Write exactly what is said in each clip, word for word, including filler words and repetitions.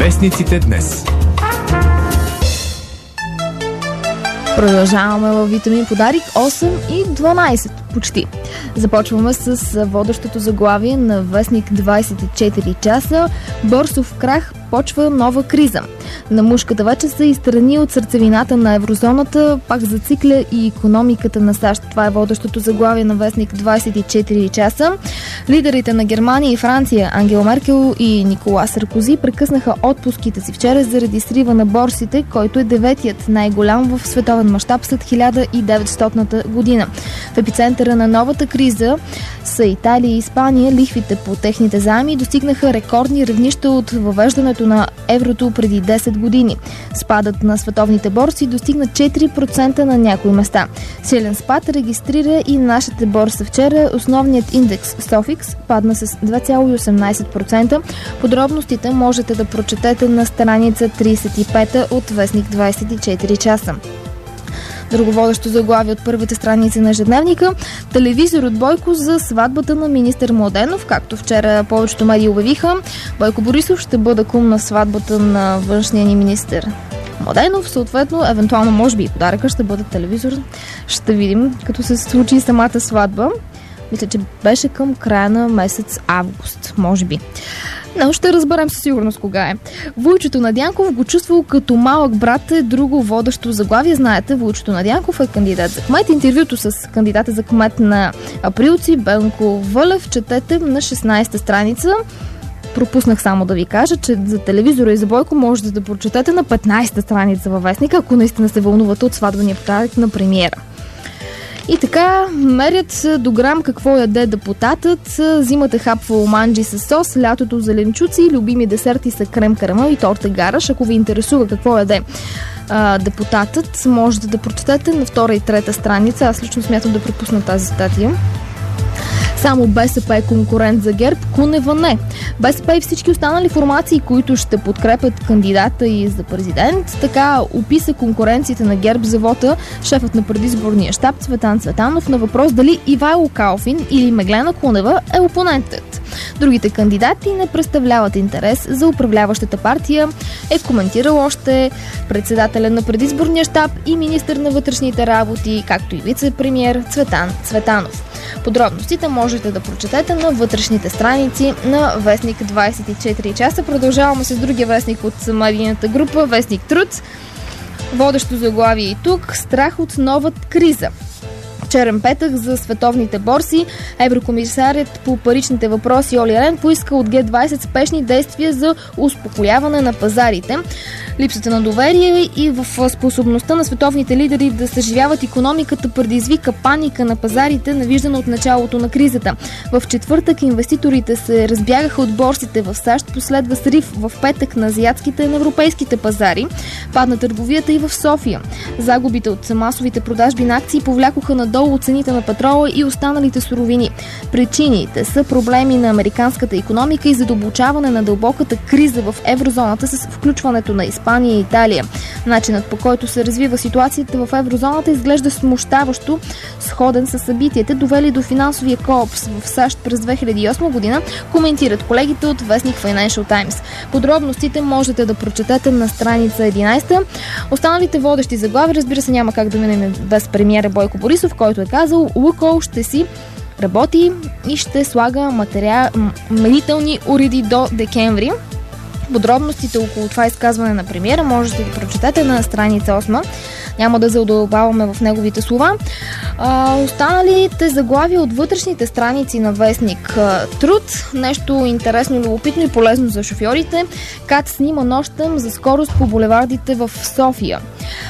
Вестниците днес. Продължаваме във Витамин Подарик осем и дванайсет почти. Започваме с водещото заглавие на вестник двайсет и четири часа. Борсов крах, почва нова криза. На мушката вече са и страни от сърцевината на еврозоната, пак зацикля и икономиката на САЩ. Това е водещото заглавие на вестник двайсет и четири часа. Лидерите на Германия и Франция, Ангела Меркел и Никола Саркози, прекъснаха отпуските си вчера заради срива на борсите, който е деветият най-голям в световен мащаб след хиляда и деветстотната година. В епицентъра на новата криза са Италия и Испания. Лихвите по техните заеми достигнаха рекордни равнища от въвеждането на еврото преди десет години. Спадът на световните борси достигна четири процента на някои места. Силен спад регистрира и нашата борса вчера. Основният индекс Софикс падна с две цяло и осемнайсет процента. Подробностите можете да прочетете на страница трийсет и пета от вестник двайсет и четири часа. Друго водещо заглавие от първите страници на ежедневника. Телевизор от Бойко за сватбата на министър Младенов. Както вчера повечето медии обявиха, Бойко Борисов ще бъде кум на сватбата на външния ни министър Младенов. Съответно, евентуално, може би и подаръка ще бъде телевизор. Ще видим, като се случи самата сватба. Мисля, че беше към края на месец август, може би. Но ще разберем със сигурност кога е. Войчето Надянков го чувствал като малък брат е друго водещо заглавие. Знаете, Войчето Надянков е кандидат за кмет. Интервюто с кандидата за кмет на Априлци, Бенко Вълев, четете на шестнайсета страница. Пропуснах само да ви кажа, че за телевизора и за Бойко можете да прочетете на петнайсета страница във вестника, ако наистина се вълнувате от сватбения подарък на премиера. И така, мерят до грам какво яде депутатът. Зимата хапва оманджи с сос, лятото зеленчуци, любими десерти са крем карамел и торта гараш. Ако ви интересува какво яде а, депутатът, можете да прочетете на втора и трета страница. Аз лично смятам да пропусна тази статия. Само БСП е конкурент за ГЕРБ, Кунева не. БСП и всички останали формации, които ще подкрепят кандидата и за президент, така описа конкуренцията на ГЕРБ за вота шефът на предизборния щаб Цветан Цветанов на въпрос дали Ивайло Калфин или Меглена Кунева е опонентът. Другите кандидати не представляват интерес за управляващата партия, е коментирал още председателя на предизборния щаб и министър на вътрешните работи, както и вице-премиер Цветан Цветанов. Подробностите можете да прочетете на вътрешните страници на вестник двайсет и четири часа. Продължаваме с другия вестник от медийната група, вестник Труд. Водещо заглавие и тук. Страх от нова криза. Черен петък за световните борси. Еврокомисарят по паричните въпроси Оли Рен поиска от Ге двайсет спешни действия за успокояване на пазарите. Липсата на доверие и в способността на световните лидери да съживяват икономиката предизвика паника на пазарите, навиждана от началото на кризата. В четвъртък инвеститорите се разбягаха от борсите в САЩ, последва срив в петък на азиатските и на европейските пазари. Падна търговията и в София. Загубите от масовите продажби на акции повлякоха надолу цените на петрола и останалите суровини. Причините са проблеми на американската икономика и задълбочаване на дълбоката криза в еврозоната с включването на Испания и Италия. Начинът, по който се развива ситуацията в еврозоната, изглежда смущаващо, сходен със събитията, довели до финансовия колапс в САЩ през две хиляди и осма година, коментират колегите от вестник Financial Times. Подробностите можете да прочетете на страница единайсета. Останалите водещи заглави, разбира се, няма как да минем без премиера Бойко Борисов, който е казал: Лукойл ще си работи и ще слага материал... мерителни уреди до декември. Подробностите около това изказване на премиера можете да прочетете на страница осма. Няма да задълбаваме в неговите слова. А, останалите заглавия от вътрешните страници на вестник Труд. Нещо интересно, любопитно и полезно за шофьорите. КАТ снима нощем за скорост по булевардите в София.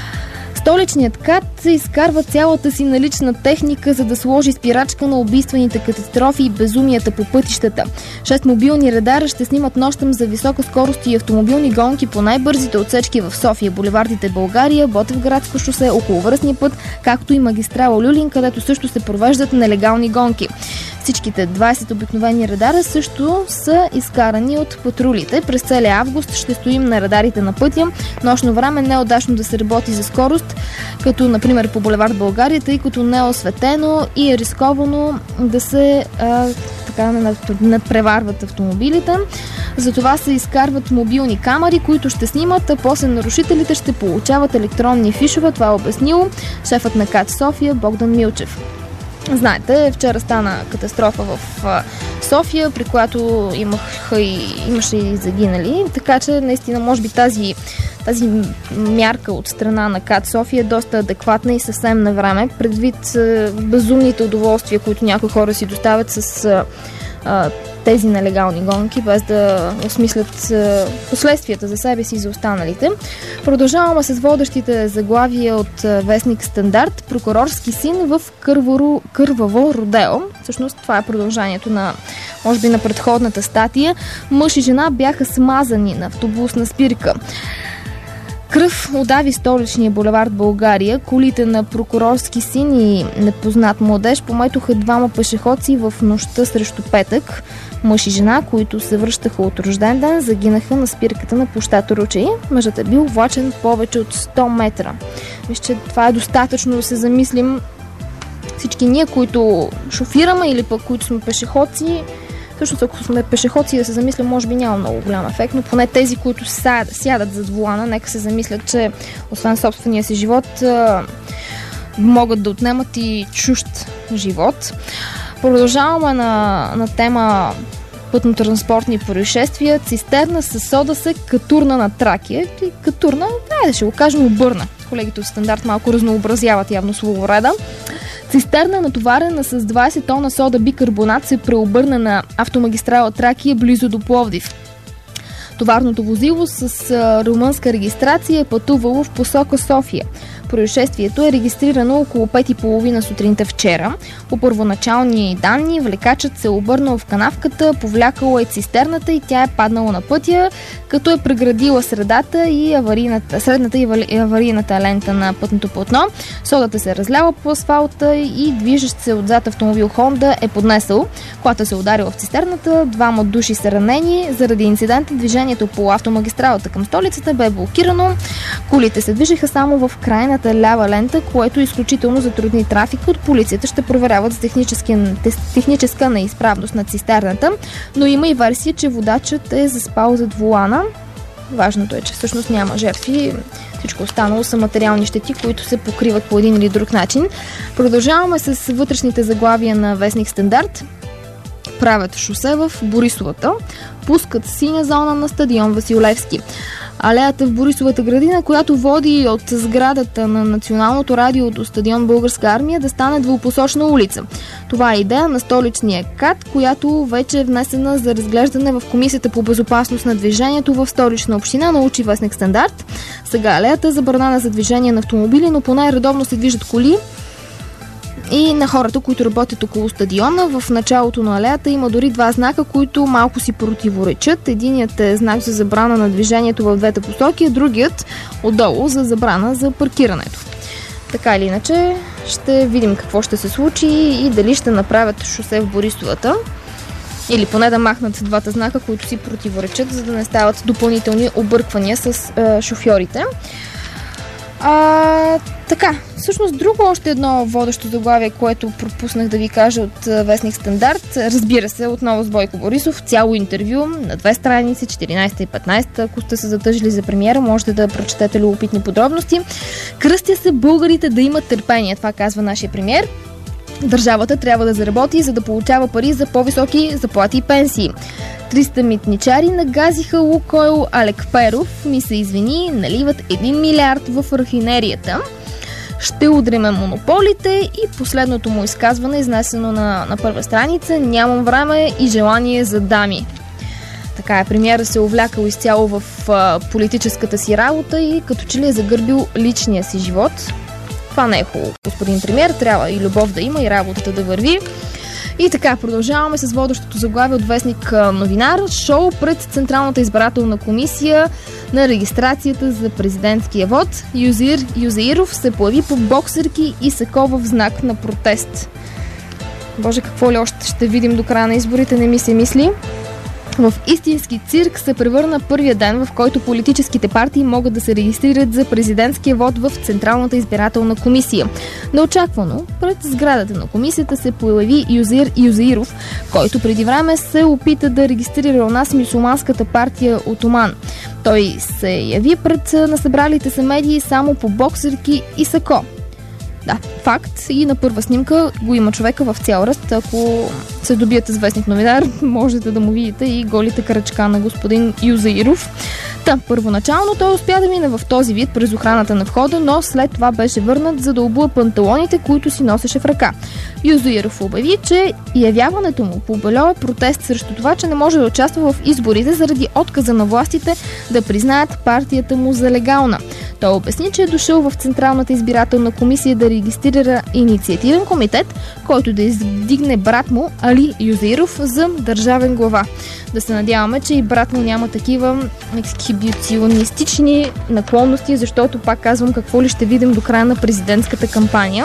Столичният КАТ изкарва цялата си налична техника, за да сложи спирачка на убийствените катастрофи и безумията по пътищата. Шест мобилни радара ще снимат нощем за висока скорост и автомобилни гонки по най-бързите отсечки в София, булевардите България, Ботевградско шосе, околовръстния път, както и магистрала Люлин, където също се провеждат нелегални гонки. Всичките двайсет обикновени радара също са изкарани от патрулите. През целия август ще стоим на радарите на пътя. Нощно време не е удачно да се работи за скорост, като например по булевард България, тъй като не е осветено и е рисковано да се а, така надпреварват автомобилите. Затова се изкарват мобилни камери, които ще снимат, а после нарушителите ще получават електронни фишове. Това е обяснил шефът на КАТ София Богдан Милчев. Знаете, вчера стана катастрофа в София, при която имаха и, имаше и загинали, така че наистина може би тази, тази мярка от страна на КАТ София е доста адекватна и съвсем на време, предвид безумните удоволствия, които някои хора си доставят с а, тези нелегални гонки, без да осмислят последствията за себе си и за останалите. Продължаваме с водещите заглавия от вестник Стандарт. Прокурорски син в кърваво, кърваво родео. Всъщност това е продължението на, може би, на предходната статия. Мъж и жена бяха смазани на автобусна спирка. Кръв удави столичния булевард България. Колите на прокурорски син и непознат младеж пометоха двама пешеходци в нощта срещу петък. Мъж и жена, които се връщаха от рожден ден, загинаха на спирката на площад Ручей. Мъжът е бил влачен повече от сто метра. Мисля, че това е достатъчно да се замислим всички ние, които шофираме или пък които сме пешеходци. Всъщност, ако сме пешеходци, да се замисля, може би няма много голям ефект, но поне тези, които сядат, сядат зад волана, нека се замислят, че освен собствения си живот, могат да отнемат и чужд живот. Продължаваме на, на тема пътно-транспортни происшествия. Цистерна със сода се катурна на Тракия. Катурна, да ще го кажем, обърна. Колегите от Стандарт малко разнообразяват явно словореда. Цистерна, натоварена с двайсет тона сода бикарбонат, се преобърна на автомагистрала Тракия близо до Пловдив. Товарното возило с румънска регистрация е пътувало в посока София. Происшествието е регистрирано около пет и половина сутринта вчера. По първоначални данни, влекачът се е обърнал в канавката, повлякала е цистерната и тя е паднала на пътя, като е преградила средата и аварийната, средната и аварийната лента на пътното платно. Содата се е разляла по асфалта и движещ се отзад автомобил Honda е поднесъл. Колата се е ударила в цистерната, двама души са ранени. Заради инцидента движението по автомагистралата към столицата бе блокирано. Колите се движеха само в крайната лява лента, което е изключително затрудни трафика. От полицията ще проверяват за техническа неизправност на цистерната, но има и версия, че водачът е заспал зад волана. Важното е, че всъщност няма жертви. Всичко останало са материални щети, които се покриват по един или друг начин. Продължаваме с вътрешните заглавия на вестник Стандарт. Правят шосе в Борисовата. Пускат синя зона на стадион Василевски. Алеята в Борисовата градина, която води от сградата на Националното радио до стадион Българска армия, да стане двупосочна улица. Това е идея на столичния КАТ, която вече е внесена за разглеждане в Комисията по безопасност на движението в Столична община, научи вестник Стандарт. Сега алеята е забранена за движение на автомобили, но поне редовно се движат коли и на хората, които работят около стадиона. В началото на алеята има дори два знака, които малко си противоречат. Единият е знак за забрана на движението в двете посоки, а другият отдолу за забрана за паркирането. Така или иначе, ще видим какво ще се случи и дали ще направят шосе в Борисовата. Или поне да махнат двата знака, които си противоречат, за да не стават допълнителни обърквания с е, шофьорите. А, така, всъщност друго още едно водещо заглавие, което пропуснах да ви кажа от вестник Стандарт. Разбира се, отново с Бойко Борисов, цяло интервю на две страници, четиринайсета и петнайсета. Ако сте се затъжили за премиера, можете да прочетете любопитни подробности. Кръстя се българите да имат търпение, това казва нашия премиер. Държавата трябва да заработи, за да получава пари за по-високи заплати и пенсии. триста митничари нагазиха Лукойл, Алек Перов ми се извини, наливат един милиард в рафинерията. Ще удриме монополите и последното му изказване, изнесено на, на първа страница: нямам време и желание за дами. Така е, премиера се увлякал изцяло в а, политическата си работа и като че ли е загърбил личния си живот. Това не е хубаво, господин премиер, трябва и любов да има, и работата да върви. И така, продължаваме с водещото заглавие от вестник Новинар. Шоу пред Централната избирателна комисия на регистрацията за президентския вод. Юзир Юзеиров се появи по боксерки и сакова в знак на протест. Боже, какво ли още ще видим до края на изборите, не ми се мисли. В истински цирк се превърна първия ден, в който политическите партии могат да се регистрират за президентския вод в Централната избирателна комисия. Неочаквано, пред сградата на комисията се появи Юзеир Юзеиров, който преди време се опита да регистрира у нас мюсюлманската партия Отоман. Той се яви пред насъбралите се медии само по боксерки и сако. Да, факт. И на първа снимка го има човека в цял ръст. Ако се добиете с вестник новинар, можете да му видите и голите крачка на господин Юзеиров. Та, първоначално той успя да мине в този вид през охраната на входа, но след това беше върнат, за да обуе панталоните, които си носеше в ръка. Юзеиров обяви, че явяването му по бельо е протест срещу това, че не може да участва в изборите заради отказа на властите да признаят партията му за легална. Той обясни, че е дошъл в Централната избирателна комисия да регистрира инициативен комитет, който да издигне брат му Али Юзеиров за държавен глава. Да се надяваме, че и брат му няма такива ексхибиционистични наклонности, защото, пак казвам, какво ли ще видим до края на президентската кампания.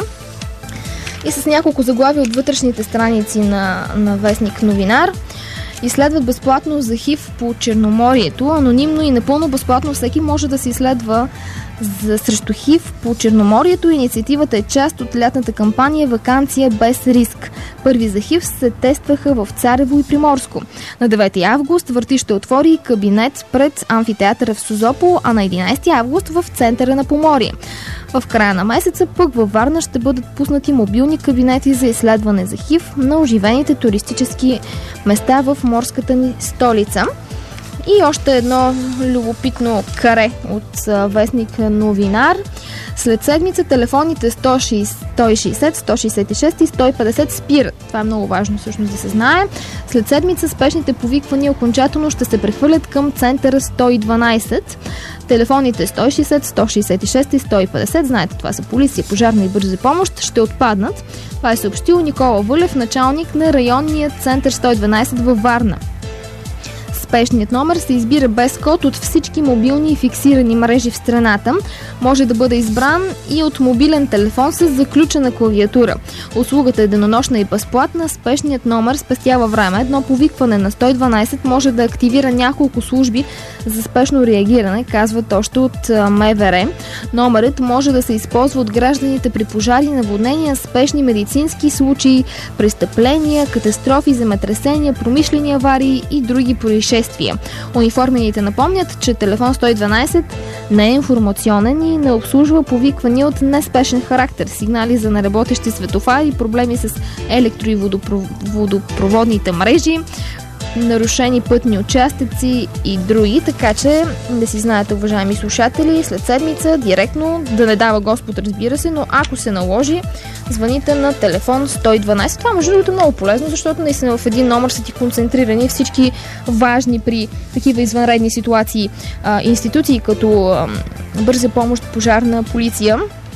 И с няколко заглавия от вътрешните страници на, на вестник Новинар. Изследват безплатно за ХИВ по Черноморието. Анонимно и напълно безплатно всеки може да се изследва за срещу ХИВ по Черноморието. Инициативата е част от лятната кампания "Ваканция без риск". Първи за ХИВ се тестваха в Царево и Приморско. На девети август Върти ще отвори кабинет пред амфитеатъра в Созопол, а на единайсети август в центъра на Поморие. В края на месеца пък във Варна ще бъдат пуснати мобилни кабинети за изследване за ХИВ на оживените туристически места в морската ни столица. И още едно любопитно каре от а, вестник Новинар. След седмица телефоните сто и шейсет, сто шейсет и шест и сто и петдесет спират. Това е много важно всъщност да се знае. След седмица спешните повиквания окончателно ще се прехвърлят към центъра сто и дванайсет. Телефоните сто и шейсет, сто шейсет и шест и сто и петдесет, знаете, това са полиция, пожарна и бърза помощ, ще отпаднат. Това е съобщил Никола Вълев, началник на районния център сто и дванайсет във Варна. Спешният номер се избира без код от всички мобилни и фиксирани мрежи в страната. Може да бъде избран и от мобилен телефон с заключена клавиатура. Услугата е денонощна и безплатна. Спешният номер спестява време. Едно повикване на сто и дванайсет може да активира няколко служби за спешно реагиране, казват още от МВР. Номерът може да се използва от гражданите при пожари, наводнения, спешни медицински случаи, престъпления, катастрофи, земетресения, промишлени аварии и други происшествия. Униформените напомнят, че телефон сто и дванайсет не е информационен и не обслужва повиквания от неспешен характер, сигнали за неработещи светофари, проблеми с електро- и водопроводните мрежи, нарушени пътни участъци и други, така че да си знаете, уважаеми слушатели, след седмица директно, да не дава Господ, разбира се, но ако се наложи, звъните на телефон сто и дванайсет. Това може да е много полезно, защото наистина в един номер са ти концентрирани всички важни при такива извънредни ситуации а, институции, като а, бърза помощ, пожарна, полиция.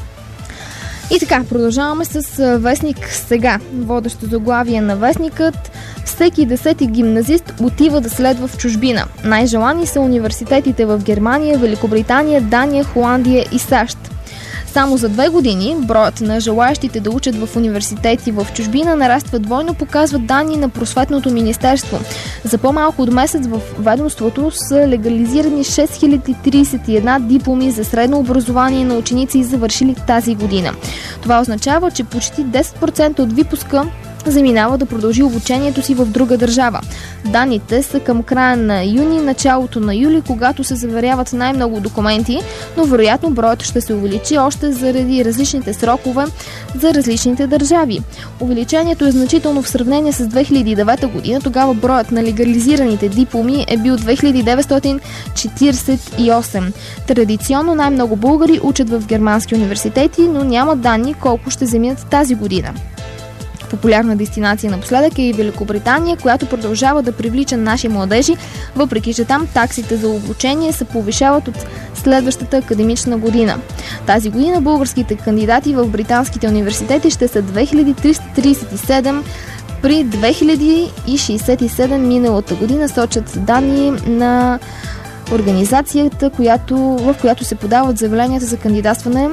И така, продължаваме с вестник Сега. Водещо заглавие на вестникът: всеки десети гимназист отива да следва в чужбина. Най-желани са университетите в Германия, Великобритания, Дания, Холандия и САЩ. Само за две години броят на желаящите да учат в университети в чужбина нараства двойно, показват данни на Просветното министерство. За по-малко от месец в ведомството са легализирани шест хиляди трийсет и една дипломи за средно образование на ученици, завършили тази година. Това означава, че почти десет процента от випуска заминава да продължи обучението си в друга държава. Данните са към края на юни, началото на юли, когато се заверяват най-много документи, но вероятно броят ще се увеличи още заради различните срокове за различните държави. Увеличението е значително в сравнение с две хиляди и девета година. Тогава броят на легализираните дипломи е бил две хиляди деветстотин четирийсет и осем. Традиционно най-много българи учат в германски университети, но няма данни колко ще заминат тази година. Популярна дестинация напоследък е и Великобритания, която продължава да привлича наши младежи, въпреки че там таксите за обучение се повишават от следващата академична година. Тази година българските кандидати в британските университети ще са две хиляди триста трийсет и седем при две хиляди шейсет и седем миналата година, сочат данни на организацията, която, в която се подават заявленията за кандидатстване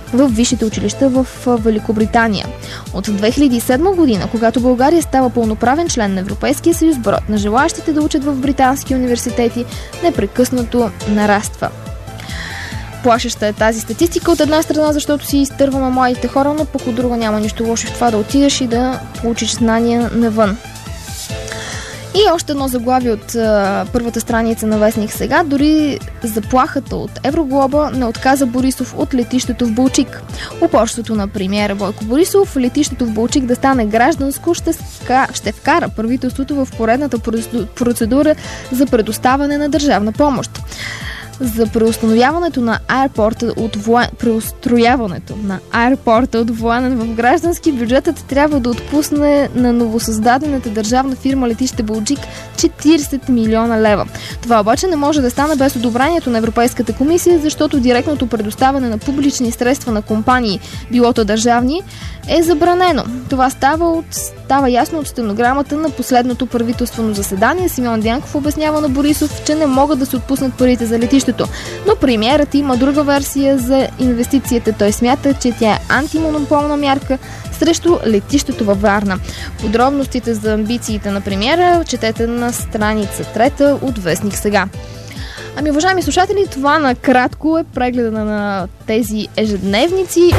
в висшите училища в Великобритания. От две хиляди и седма година, когато България става пълноправен член на Европейския съюз, броят на желаящите да учат в британски университети непрекъснато нараства. Плашеща е тази статистика от една страна, защото си изтърваме младите хора, но пък от друга няма нищо лошо в това да отидеш и да получиш знания навън. И още едно заглавие от а, първата страница на Вестник Сега. Дори заплахата от Евроглоба не отказа Борисов от летището в Балчик. Упорството на премиера Бойко Борисов летището в Балчик да стане гражданско ще, ска, ще вкара правителството в поредната процедура за предоставяне на държавна помощ. За преустановяването на аеропорта от воен... преустрояването на аеропорта от военен в граждански, бюджетът трябва да отпусне на новосъздадената държавна фирма Летище Балчик четиридесет милиона лева. Това обаче не може да стане без одобрението на Европейската комисия, защото директното предоставяне на публични средства на компании, билото държавни, е забранено. Това става, от... става ясно от стенограмата на последното правителствено заседание. Симеон Дянков обяснява на Борисов, че не могат да се отпуснат парите за летището. Но премиерът има друга версия за инвестицията. Той смята, че тя е антимонополна мярка срещу летището във Варна. Подробностите за амбициите на премиера четете на страница трета от Вестник Сега. Ами, уважаеми слушатели, това накратко е прегледа на тези ежедневници.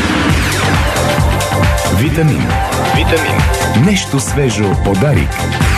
Витамин. Витамин. Нещо свежо от Дарик.